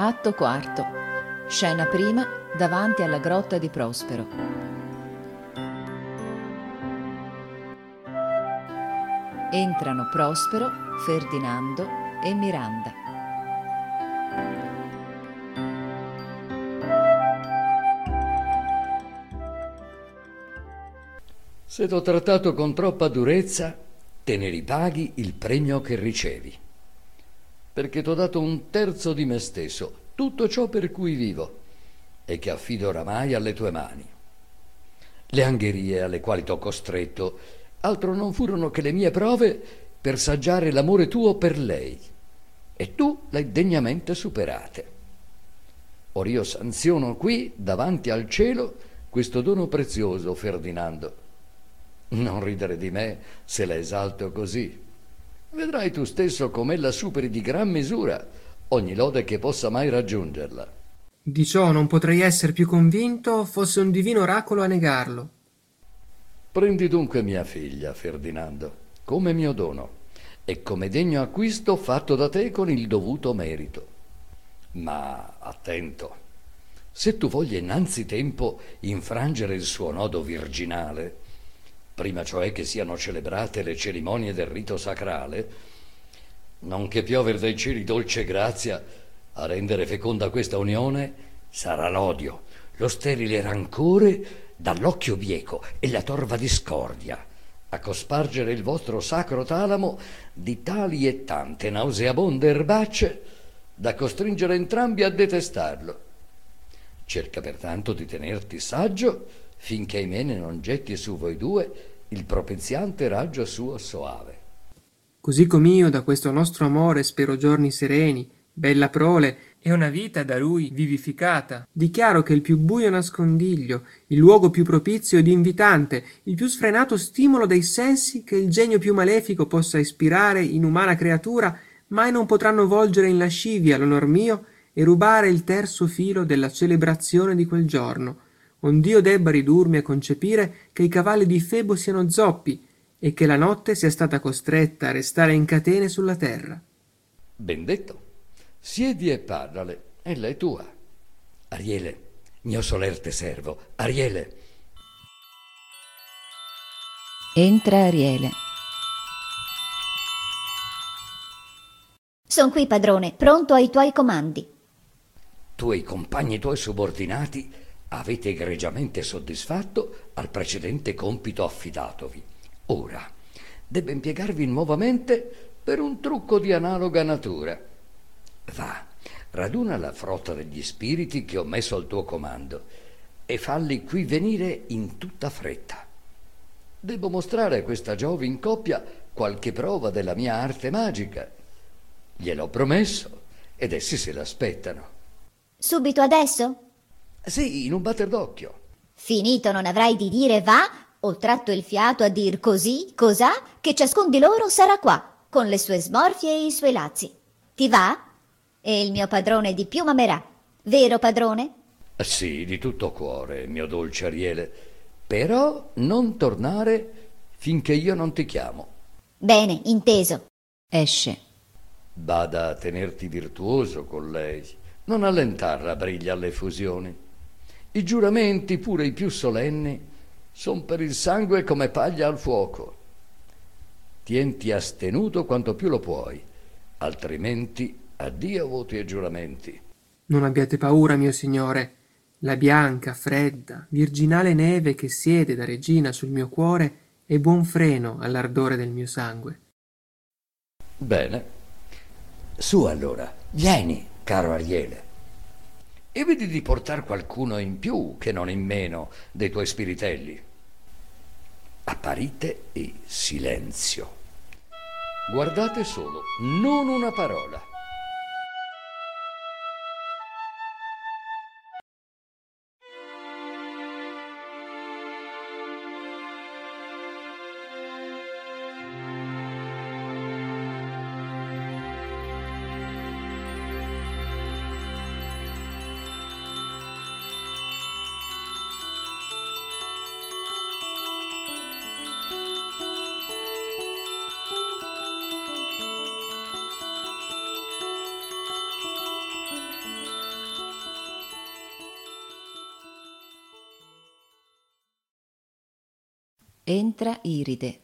Atto quarto. Scena prima, davanti alla grotta di Prospero. Entrano Prospero, Ferdinando e Miranda. Se t'ho trattato con troppa durezza, te ne ripaghi il premio che ricevi. Perché t'ho dato un terzo di me stesso, tutto ciò per cui vivo, e che affido oramai alle tue mani. Le angherie alle quali t'ho costretto altro non furono che le mie prove per saggiare l'amore tuo per lei, e tu l'hai degnamente superate. Or io sanziono qui, davanti al cielo, questo dono prezioso, Ferdinando. Non ridere di me se la esalto così. Vedrai tu stesso com'ella superi di gran misura ogni lode che possa mai raggiungerla. Di ciò non potrei essere più convinto, fosse un divino oracolo a negarlo. Prendi dunque mia figlia, Ferdinando, come mio dono e come degno acquisto fatto da te con il dovuto merito. Ma attento, se tu voglia innanzitempo infrangere il suo nodo virginale, prima cioè che siano celebrate le cerimonie del rito sacrale, non che piover dai cieli dolce grazia a rendere feconda questa unione, sarà l'odio, lo sterile rancore dall'occhio bieco e la torva discordia a cospargere il vostro sacro talamo di tali e tante nauseabonde erbacce da costringere entrambi a detestarlo. Cerca pertanto di tenerti saggio finché Imene non getti su voi due il propiziante raggio suo soave. Così com'io da questo nostro amore spero giorni sereni, bella prole e una vita da lui vivificata. Dichiaro che il più buio nascondiglio, il luogo più propizio ed invitante, il più sfrenato stimolo dei sensi che il genio più malefico possa ispirare in umana creatura, mai non potranno volgere in lascivia l'onor mio e rubare il terzo filo della celebrazione di quel giorno, ond'io debba ridurmi a concepire che i cavalli di Febo siano zoppi e che la notte sia stata costretta a restare in catene sulla terra. Ben detto. Siedi e parlale, ella è tua. Ariele, mio solerte servo, Ariele. Entra Ariele. Son qui, padrone, pronto ai tuoi comandi. Tu e i compagni tuoi subordinati avete egregiamente soddisfatto al precedente compito affidatovi. Ora debbe impiegarvi nuovamente per un trucco di analoga natura. Va, raduna la frotta degli spiriti che ho messo al tuo comando e falli qui venire in tutta fretta. Devo mostrare a questa giovine coppia qualche prova della mia arte magica. Gliel'ho promesso ed essi se l'aspettano. Subito adesso? Sì, in un batter d'occhio. Finito non avrai di dire va, o tratto il fiato a dir così, cosà, che ciascun di loro sarà qua, con le sue smorfie e i suoi lazzi. Ti va? E il mio padrone di più m'amerà. Vero, padrone? Sì, di tutto cuore, mio dolce Ariele. Però non tornare finché io non ti chiamo. Bene, inteso. Esce. Bada a tenerti virtuoso con lei, non allentarla a briglia alle fusioni. I giuramenti, pure i più solenni, son per il sangue come paglia al fuoco. Tienti astenuto quanto più lo puoi, altrimenti addio voti e giuramenti. Non abbiate paura, mio signore. La bianca, fredda, virginale neve che siede da regina sul mio cuore è buon freno all'ardore del mio sangue. Bene. Su allora, vieni, caro Ariele, e vedi di portar qualcuno in più che non in meno dei tuoi spiritelli. Apparite e silenzio. Guardate solo, non una parola. Entra Iride.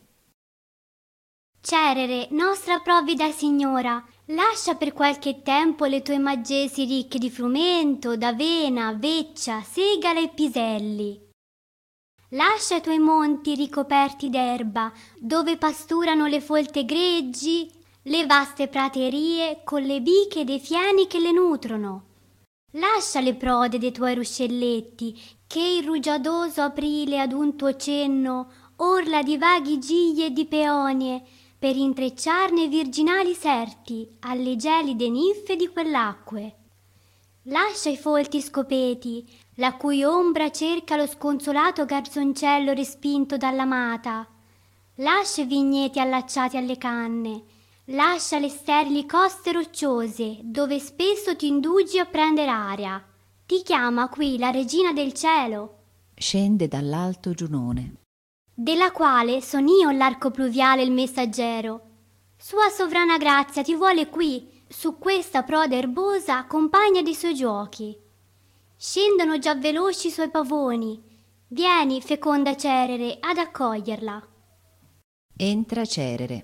Cerere, nostra provvida signora, lascia per qualche tempo le tue maggesi ricche di frumento, d'avena, veccia, segale e piselli. Lascia i tuoi monti ricoperti d'erba, dove pasturano le folte greggi, le vaste praterie con le biche dei fieni che le nutrono. Lascia le prode dei tuoi ruscelletti, che il rugiadoso aprile ad un tuo cenno orla di vaghi gigli e di peonie, per intrecciarne virginali serti alle gelide ninfe di quell'acque. Lascia i folti scopeti, la cui ombra cerca lo sconsolato garzoncello respinto dall'amata. Lascia i vigneti allacciati alle canne, lascia le sterili coste rocciose, dove spesso ti indugi a prendere aria. Ti chiama qui la regina del cielo, Scende dall'alto Giunone. della quale son io l'arco pluviale il messaggero. Sua sovrana grazia ti vuole qui, su questa prode erbosa, compagna dei suoi giochi. Scendono già veloci i suoi pavoni. Vieni, feconda Cerere, ad accoglierla. Entra Cerere.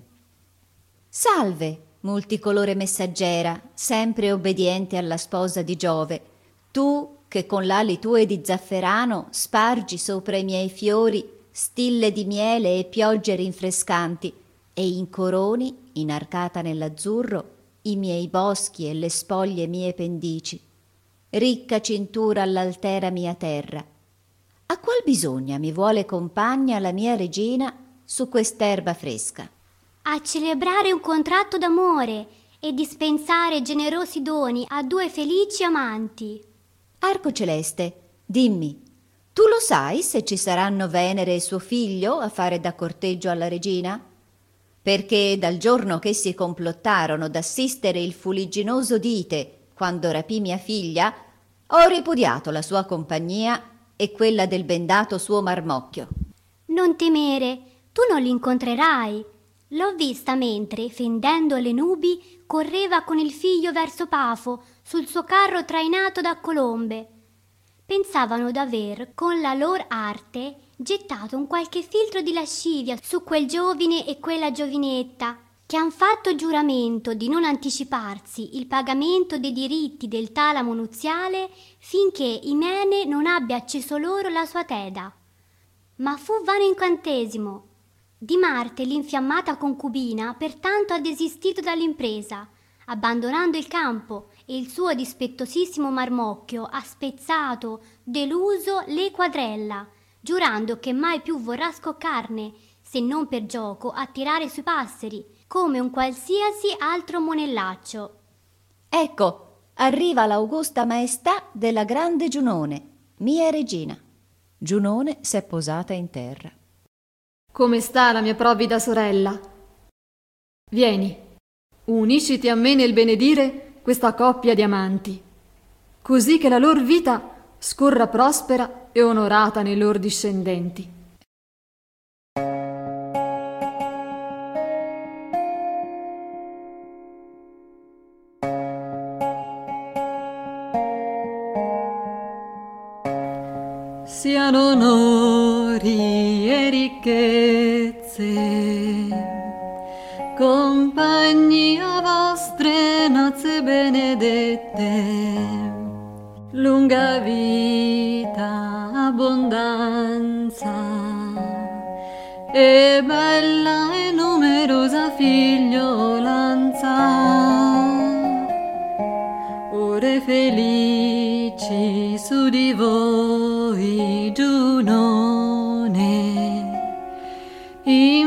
Salve, multicolore messaggera, sempre obbediente alla sposa di Giove, tu che con l'ali tue di zafferano spargi sopra i miei fiori stille di miele e piogge rinfrescanti e incoroni, inarcata nell'azzurro, i miei boschi e le spoglie mie pendici. Ricca cintura all'altera mia terra. A qual bisogna mi vuole compagna la mia regina su quest'erba fresca? A celebrare un contratto d'amore e dispensare generosi doni a due felici amanti. Arco celeste, dimmi, tu lo sai se ci saranno Venere e suo figlio a fare da corteggio alla regina? Perché dal giorno che si complottarono d'assistere il fuligginoso dite quando rapì mia figlia, ho ripudiato la sua compagnia e quella del bendato suo marmocchio. Non temere, tu non li incontrerai. L'ho vista mentre, fendendo le nubi, correva con il figlio verso Pafo sul suo carro trainato da colombe. Pensavano d'aver, con la lor arte, gettato un qualche filtro di lascivia su quel giovine e quella giovinetta, che han fatto giuramento di non anticiparsi il pagamento dei diritti del talamo nuziale finché Imene non abbia acceso loro la sua teda. Ma fu vano incantesimo. Di Marte l'infiammata concubina pertanto ha desistito dall'impresa, abbandonando il campo, e il suo dispettosissimo marmocchio ha spezzato, deluso, le quadrella, giurando che mai più vorrà scoccarne, se non per gioco a tirare sui passeri, come un qualsiasi altro monellaccio. Ecco, arriva l'augusta maestà della grande Giunone, mia regina. Giunone s'è posata in terra. Come sta la mia provvida sorella? Vieni, unisciti a me nel benedire questa coppia di amanti, così che la lor vita scorra prospera e onorata nei lor discendenti. Siano onori e ricchezze, compagnia vostre nozze benedette, lunga vita, abbondanza e bella e numerosa figliolanza. Ore felici su di voi, Giunone,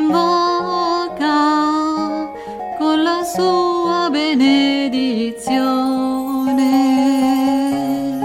invoca con la sua benedizione.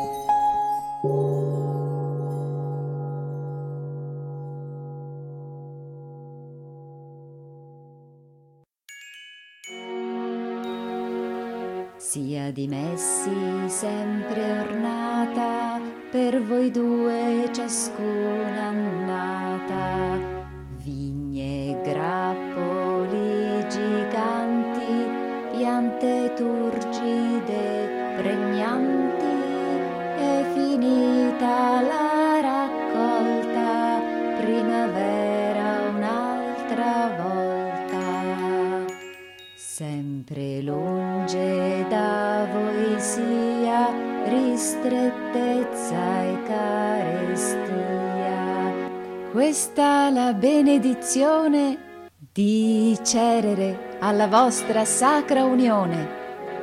Sia di messi sempre ornata, per voi due ciascuna annata, vigne, grappoli giganti, piante turgide pregnanti, è finita la raccolta, primavera strettezza e carestia. Questa la benedizione di Cerere alla vostra sacra unione.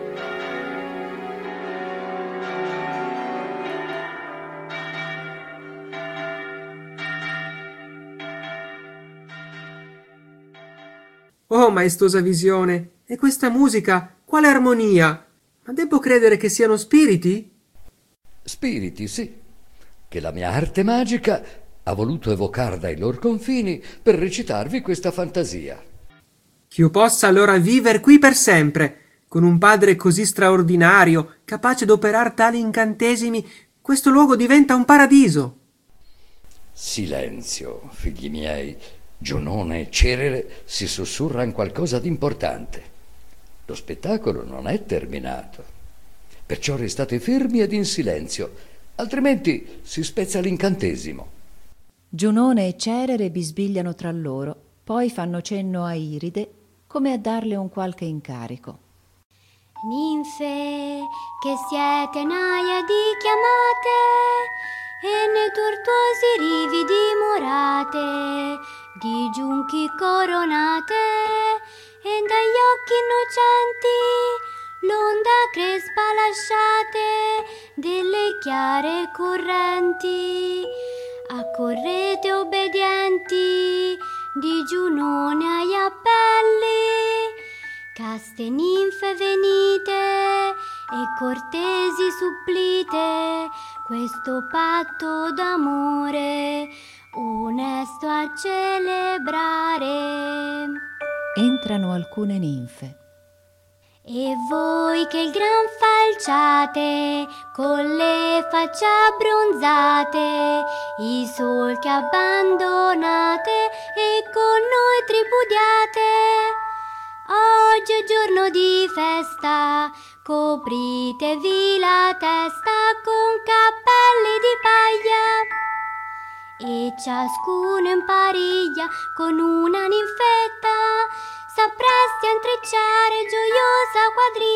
Oh, maestosa visione! E questa musica? Quale armonia! Ma debbo credere che siano spiriti? Spiriti, sì, che la mia arte magica ha voluto evocar dai loro confini per recitarvi questa fantasia. Ch'io possa allora viver qui per sempre, con un padre così straordinario, capace d'operar tali incantesimi, questo luogo diventa un paradiso. Silenzio, figli miei. Giunone e Cerere si sussurran qualcosa di importante. Lo spettacolo non è terminato. Perciò restate fermi ed in silenzio, altrimenti si spezza l'incantesimo. Giunone e Cerere bisbigliano tra loro, poi fanno cenno a Iride come a darle un qualche incarico. Ninfe, che siete naiadi chiamate, e nei tortuosi rivi dimorate, di giunchi coronate, e dagli occhi innocenti l'onda crespa lasciate delle chiare correnti. Accorrete obbedienti di Giunone agli appelli, caste ninfe venite e cortesi supplite questo patto d'amore onesto a celebrare. Entrano alcune ninfe. E voi che il gran falciate, con le facce abbronzate, i solchi abbandonate e con noi tripudiate. Oggi è giorno di festa, copritevi la testa con cappelli di paglia, e ciascuno in pariglia con una ninfetta s'appresti a intrecciare gioiosa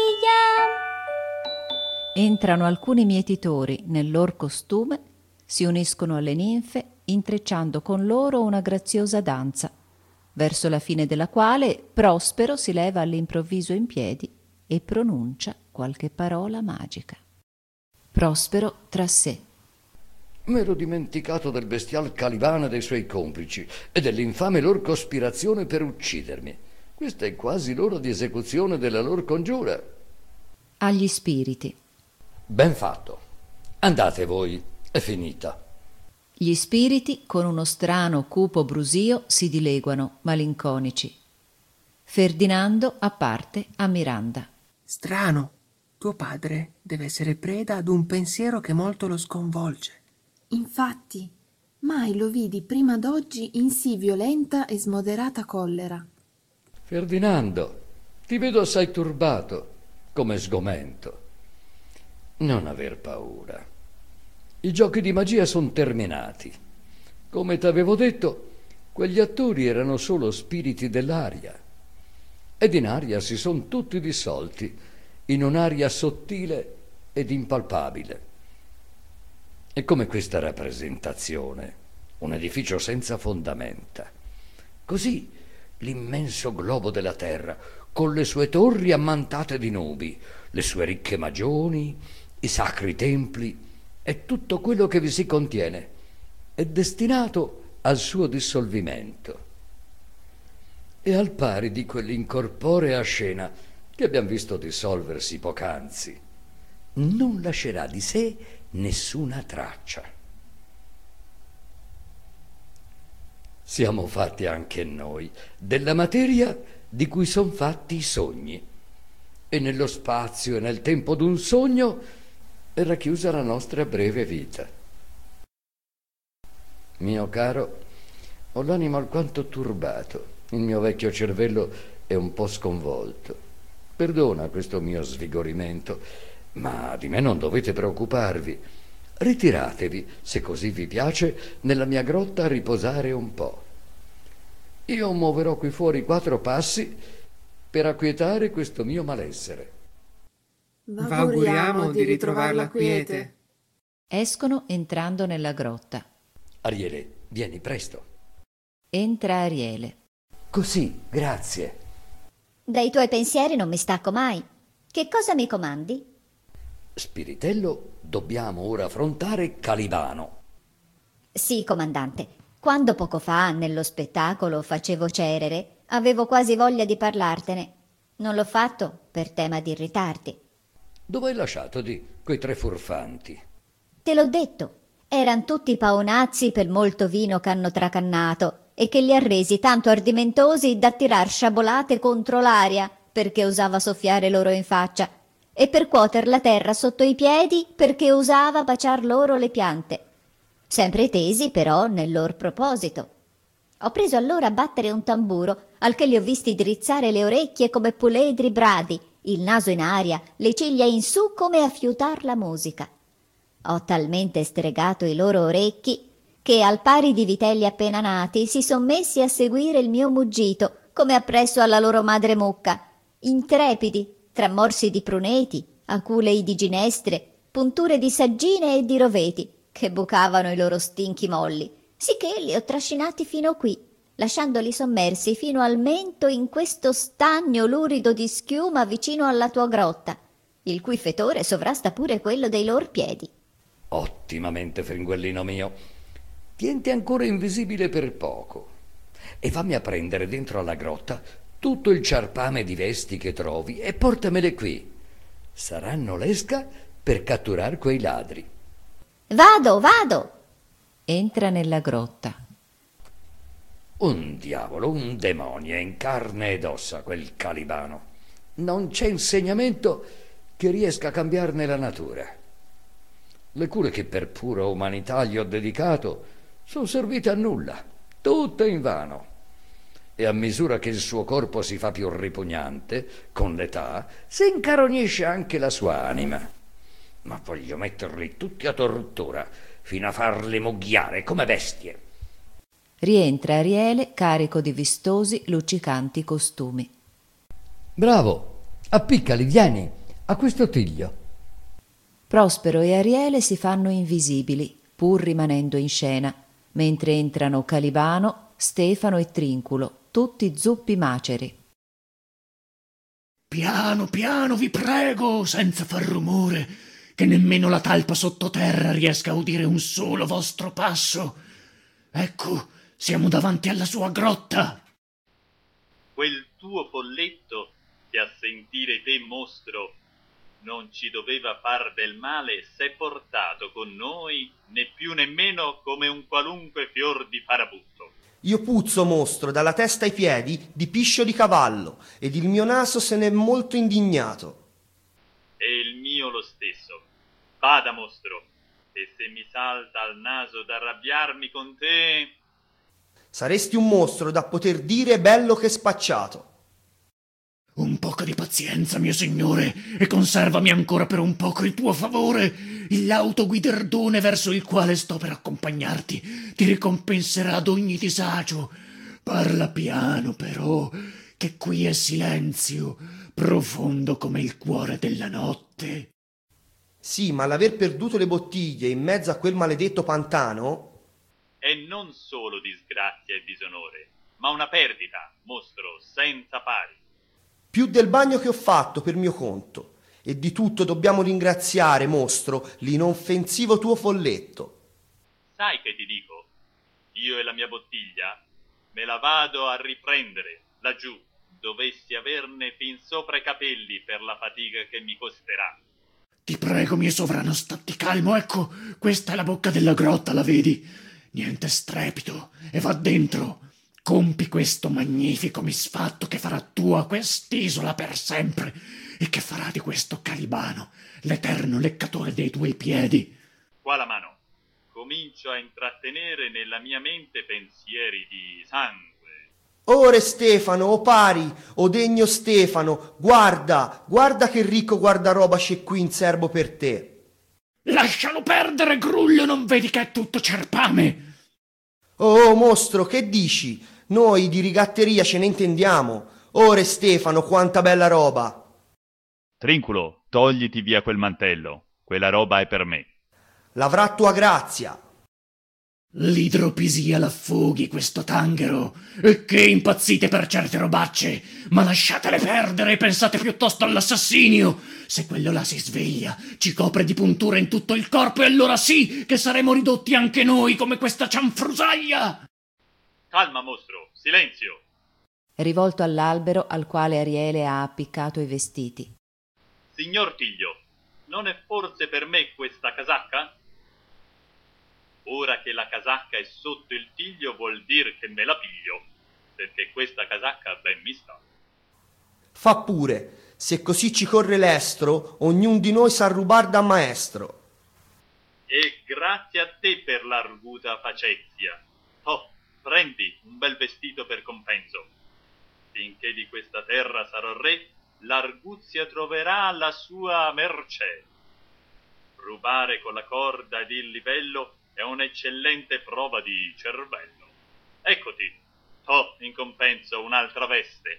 quadriglia. Entrano alcuni mietitori nel lor costume, si uniscono alle ninfe, intrecciando con loro una graziosa danza, verso la fine della quale Prospero si leva all'improvviso in piedi e pronuncia qualche parola magica. Prospero tra sé. M'ero dimenticato del bestial Calivano e dei suoi complici e dell'infame lor cospirazione per uccidermi. Questa è quasi l'ora di esecuzione della lor congiura. Agli spiriti. Ben fatto. Andate voi, è finita. Gli spiriti, con uno strano cupo brusio, si dileguano, malinconici. Ferdinando a parte a Miranda. Strano, tuo padre deve essere preda ad un pensiero che molto lo sconvolge. Infatti, mai lo vidi prima d'oggi in sì violenta e smoderata collera. Ferdinando, ti vedo assai turbato, come sgomento. Non aver paura. I giochi di magia sono terminati. Come t'avevo detto, quegli attori erano solo spiriti dell'aria. Ed in aria si sono tutti dissolti, in un'aria sottile ed impalpabile. È come questa rappresentazione, un edificio senza fondamenta. Così l'immenso globo della terra, con le sue torri ammantate di nubi, le sue ricche magioni, i sacri templi e tutto quello che vi si contiene, è destinato al suo dissolvimento. E al pari di quell'incorporea scena che abbiamo visto dissolversi poc'anzi, non lascerà di sé nessuna traccia. Siamo fatti anche noi della materia di cui son fatti i sogni, e nello spazio e nel tempo d'un sogno è racchiusa la nostra breve vita. Mio caro, ho l'animo alquanto turbato, il mio vecchio cervello è un po' sconvolto. Perdona questo mio svigorimento, ma di me non dovete preoccuparvi. Ritiratevi, se così vi piace, nella mia grotta a riposare un po'. Io muoverò qui fuori 4 passi per acquietare questo mio malessere. V'auguriamo di ritrovare la quiete. Escono entrando nella grotta. Ariele, vieni presto. Entra Ariele. Così, grazie. Dai tuoi pensieri non mi stacco mai. Che cosa mi comandi? Spiritello, dobbiamo ora affrontare Calibano. Sì, comandante. Quando poco fa, nello spettacolo, facevo cerere, avevo quasi voglia di parlartene. Non l'ho fatto per tema di irritarti. Dove hai lasciato quei 3 furfanti? Te l'ho detto, eran tutti paonazzi per molto vino che hanno tracannato e che li ha resi tanto ardimentosi da tirar sciabolate contro l'aria perché osava soffiare loro in faccia e per cuoter la terra sotto i piedi perché osava baciar loro le piante. Sempre tesi però nel lor proposito. Ho preso allora a battere un tamburo, al che li ho visti drizzare le orecchie come puledri bradi, il naso in aria, le ciglia in su come a fiutar la musica. Ho talmente stregato i loro orecchi che al pari di vitelli appena nati si son messi a seguire il mio muggito come appresso alla loro madre mucca, intrepidi, tra morsi di pruneti, aculei di ginestre, punture di saggine e di roveti, che bucavano i loro stinchi molli, sicché li ho trascinati fino qui, lasciandoli sommersi fino al mento in questo stagno lurido di schiuma vicino alla tua grotta, il cui fetore sovrasta pure quello dei lor piedi. Ottimamente, fringuellino mio. Tienti ancora invisibile per poco e fammi a prendere dentro alla grotta tutto il ciarpame di vesti che trovi e portamele qui. Saranno l'esca per catturar quei ladri. Vado, vado! Entra nella grotta. Un diavolo, un demonio in carne ed ossa quel Calibano. Non c'è insegnamento che riesca a cambiarne la natura. Le cure che per pura umanità gli ho dedicato sono servite a nulla, tutte invano. E a misura che il suo corpo si fa più ripugnante, con l'età, si incarognisce anche la sua anima. Ma voglio metterli tutti a tortura, fino a farli mugghiare come bestie. Rientra Ariele carico di vistosi, luccicanti costumi. Bravo, appiccali, vieni, a questo tiglio. Prospero e Ariele si fanno invisibili, pur rimanendo in scena, mentre entrano Calibano, Stefano e Trinculo, tutti zuppi maceri. Piano, piano, vi prego, senza far rumore, che nemmeno la talpa sottoterra riesca a udire un solo vostro passo. Ecco, siamo davanti alla sua grotta. Quel tuo folletto, che a sentire te mostro non ci doveva far del male, s'è portato con noi né più né meno come un qualunque fior di farabutto. Io puzzo, mostro, dalla testa ai piedi di piscio di cavallo, ed il mio naso se n'è molto indignato. E il mio lo stesso. Bada, mostro, e se mi salta al naso d'arrabbiarmi con te... Saresti un mostro da poter dire bello che spacciato. Un poco di pazienza, mio signore, e conservami ancora per un poco il tuo favore. Il lauto guiderdone verso il quale sto per accompagnarti ti ricompenserà ad ogni disagio. Parla piano, però, che qui è silenzio, profondo come il cuore della notte. Sì, ma l'aver perduto le bottiglie in mezzo a quel maledetto pantano... È non solo disgrazia e disonore, ma una perdita, mostro, senza pari. Più del bagno che ho fatto per mio conto, e di tutto dobbiamo ringraziare, mostro, l'inoffensivo tuo folletto. Sai che ti dico? Io e la mia bottiglia me la vado a riprendere laggiù, dovessi averne fin sopra i capelli per la fatica che mi costerà. Ti prego, mio sovrano, statti calmo, ecco, questa è la bocca della grotta, la vedi? Niente strepito, e va dentro. Compi questo magnifico misfatto che farà tua quest'isola per sempre e che farà di questo Calibano l'eterno leccatore dei tuoi piedi. Qua la mano. Comincio a intrattenere nella mia mente pensieri di sangue. Ore Stefano, o pari, o degno Stefano, guarda, guarda che ricco guardaroba c'è qui in serbo per te. Lascialo perdere, Gruglio, non vedi che è tutto cerpame? Oh, mostro, che dici? Noi di rigatteria ce ne intendiamo. Ore Stefano, quanta bella roba. Trinculo, togliti via quel mantello. Quella roba è per me. l'avrà tua grazia. L'idropisia l'affoghi questo tanghero, e che impazzite per certe robacce, ma lasciatele perdere e pensate piuttosto all'assassinio. Se quello là si sveglia, ci copre di punture in tutto il corpo, e allora sì che saremo ridotti anche noi come questa cianfrusaglia. Calma, mostro, silenzio. Rivolto all'albero al quale Ariele ha appiccato i vestiti. Signor Tiglio, non è forse per me questa casacca? Ora che la casacca è sotto il tiglio vuol dir che me la piglio, perché questa casacca ben mi sta. Fa pure, se così ci corre l'estro, ognun di noi sa rubar da maestro. E grazie a te per l'arguta facezia. Oh, prendi un bel vestito per compenso. Finché di questa terra sarò re, l'arguzia troverà la sua mercè. Rubare con la corda ed il livello è un'eccellente prova di cervello. Eccoti, in compenso un'altra veste.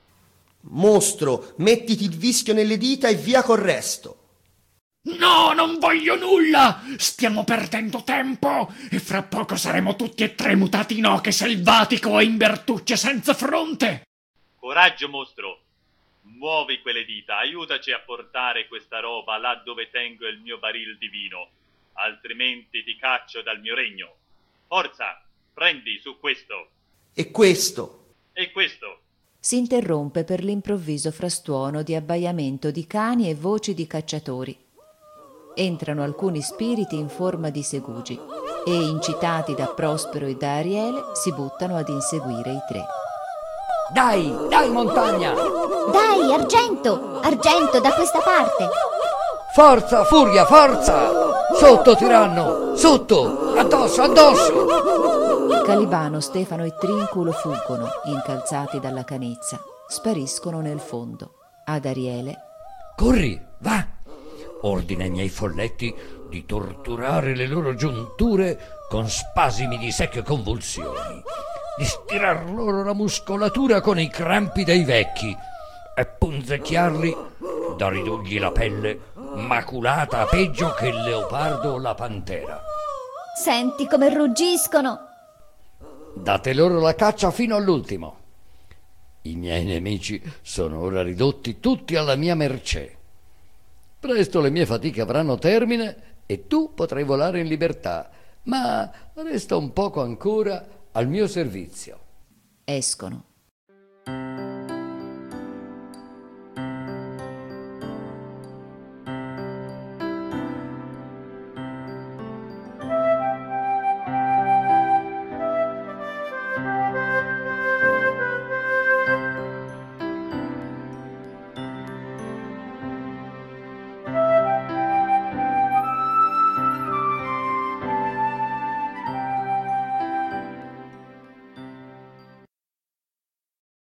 Mostro, mettiti il vischio nelle dita e via col resto. No, non voglio nulla! Stiamo perdendo tempo, e fra poco saremo tutti e tre mutati in oche selvatico e in bertucce senza fronte. Coraggio, mostro. Muovi quelle dita, aiutaci a portare questa roba là dove tengo il mio baril di vino, altrimenti ti caccio dal mio regno. Forza, prendi su questo. E questo. E questo. Si interrompe per l'improvviso frastuono di abbaiamento di cani e voci di cacciatori. Entrano alcuni spiriti in forma di segugi e, incitati da Prospero e da Ariele, si buttano ad inseguire i tre. Dai, dai, montagna! Dai, Argento! Argento, da questa parte! Forza, furia, forza! Sotto, tiranno! Sotto! Addosso, addosso! Calibano, Stefano e Trinculo fuggono, incalzati dalla canezza. Spariscono nel fondo. Ad Ariele: Corri, va! Ordina ai miei folletti di torturare le loro giunture con spasimi di secche convulsioni, di stirar loro la muscolatura con i crampi dei vecchi e punzecchiarli da ridurgli la pelle maculata peggio che il leopardo o la pantera. Senti come ruggiscono! Date loro la caccia fino all'ultimo. I miei nemici sono ora ridotti tutti alla mia mercé. Presto le mie fatiche avranno termine e tu potrai volare in libertà, ma resta un poco ancora al mio servizio. Escono.